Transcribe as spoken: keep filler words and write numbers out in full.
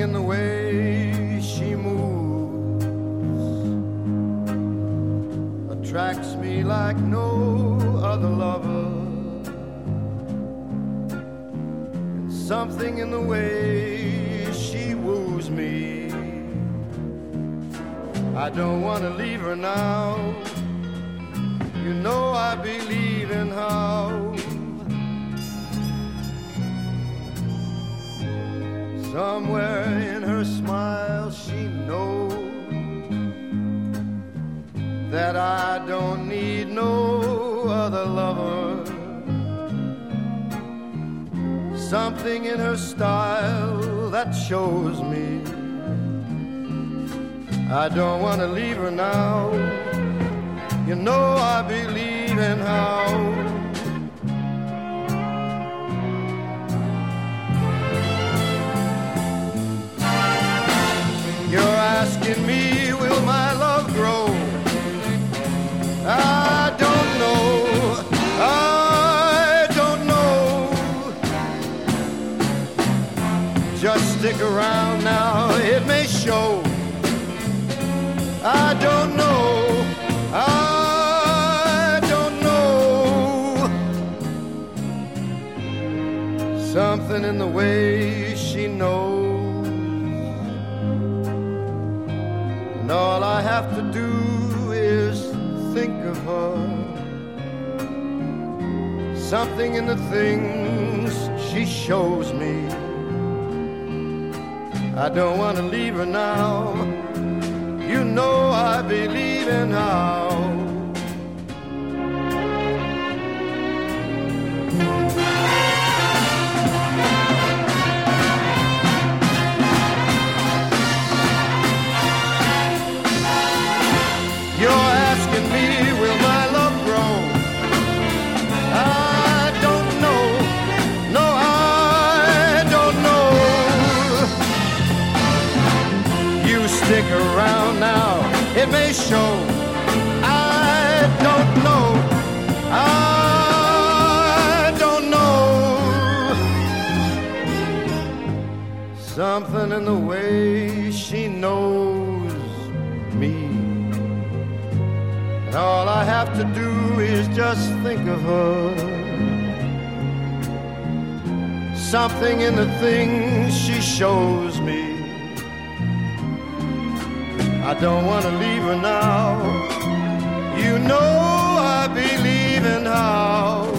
in the way she moves attracts me like no other lover. And something in the way she woos me, I don't want to leave her now. You know I believe in how somewhere in her smile she knows that I don't need no other lover. Something in her style that shows me I don't want to leave her now. You know I believe in how you're asking me, will my love grow? I don't know, I don't know. Just stick around now, it may show. I don't know, I don't know. Something in the way she knows, and all I have to do is think of her. Something in the things she shows me, I don't want to leave her now. You know I believe in how you're asking me, will my love grow? I don't know, no, I don't know. You stick around now, it may show. I don't know, I don't know. Something in the way she knows me, and all I have to do is just think of her. Something in the things she shows me, I don't want to leave her now. You know I believe in how